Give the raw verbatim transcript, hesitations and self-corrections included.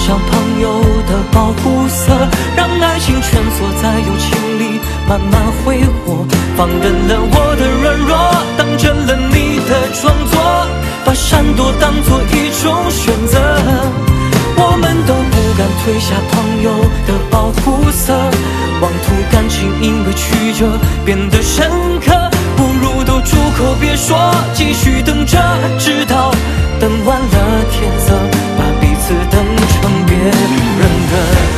上朋友的保护色，让爱情蜷缩在友情里慢慢挥霍，放任了我的软弱，当真了你的创作，把闪躲当作一种选择。我们都不敢褪下朋友的保护色，妄图感情因为曲折变得深刻，不如都住口别说，继续等着，直到等完了天色。